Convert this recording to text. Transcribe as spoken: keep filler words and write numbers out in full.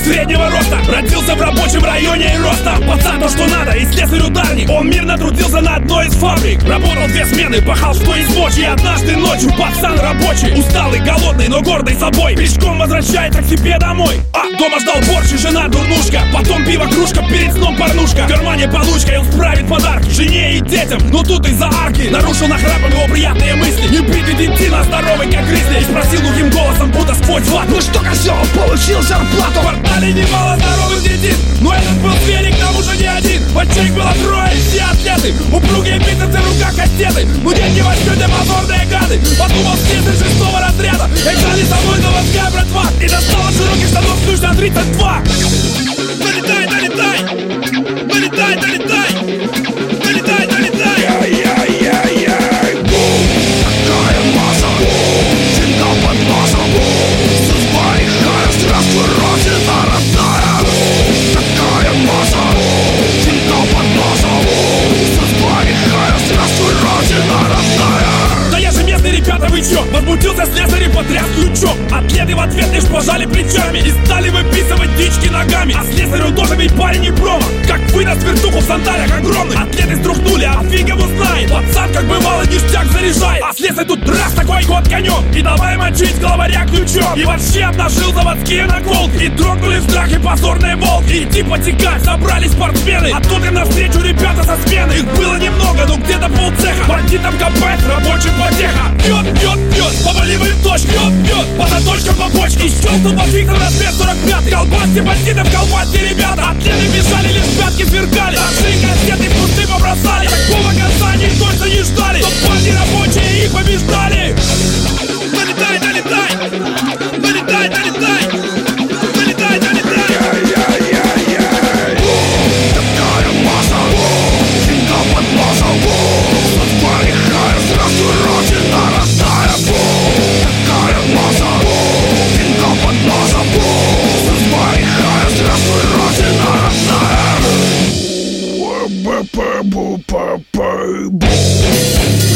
среднего роста. Родился в рабочем районе и ростом. Пацан то, что надо, и слесарь-ударник. Он мирно трудился на одной из фабрик. Работал две смены, пахал что из мочи. И однажды ночью пацан рабочий, усталый, голодный, но гордый собой, пешком возвращается к себе домой. А дома ждал борщ и жена дурнушка. Потом пиво, кружка, перед сном порнушка. В кармане получка, и он справит подарки жене и детям. Но тут из-за арки нарушил нахрапом его приятные мысли. Не будет идти на здоровый, как гризли. И спросил глухим голосом, будто сквозь вату: ну что, козел, получил зарплату? В квартале немало здоровых детей, но этот был велик, к тому же не один. Мальчик было трое, все атлеты. Упругие бицепсы, в руках кастеты. Ну деньги возьмете, позорные гады. Подумал слесарь шестого разряда. Играли со мной заводская братва. И достала широких штанов ключ на тридцать два. Налетай, налетай, налетай, налетай, налетай, налетай. Яй-яй-яй-яй, бум, такая масса, бум, всегда под носом, бум, судьба лихая, здравствуй, родина родная, бум, такая масса, бум, всегда под носом, бум, судьба лихая, здравствуй, родина родная. Да я же местный, ребята, вы чё? Возмутился слесарь и потряс ключом. Атлеты в ответ лишь пожали плечами и стали выписывать дички ногами. А слесарю тоже ведь парень не промо. Как выдаст вертуху в сандалях огромных. Атлеты струхнули, а фиг его знает. Пацан, как бывало, ништяк заряжает. А слесарь тут раз такой ход конем. И давай мочить главаря ключом. И вообще обнажил заводские наколки. И дрогнули в страхе позорные волки. Иди потекать, собрались спортсмены. А тут им навстречу ребята со смены. Их было немного, но где-то полцеха. Бандитам копать, рабочим потеха. Пьет, пьет, пьет, поваливает точь. Пьет, пьет, по заточкам по почке. И щелкнул по фиксам размер сорок пятый. Колбасьте бандитов, колбасьте ребята. Атлеты бежали, лишь пятки сверкали. Наши кассеты в кусты побросали. Такого конца они точно не ждали. Но парни рабочие их побеждали. Налетай, налетай, налетай, налетай, налетай, налетай. Яй-яй-яй-яй, бум, такая масса, бум, всегда под носом, бум, судьба лихая, здравствуй, родина родная, бум, такая масса, бум, всегда под носом, бум, судьба лихая, здравствуй, родина родная. Бу-бу-бу-бу-бу-бу.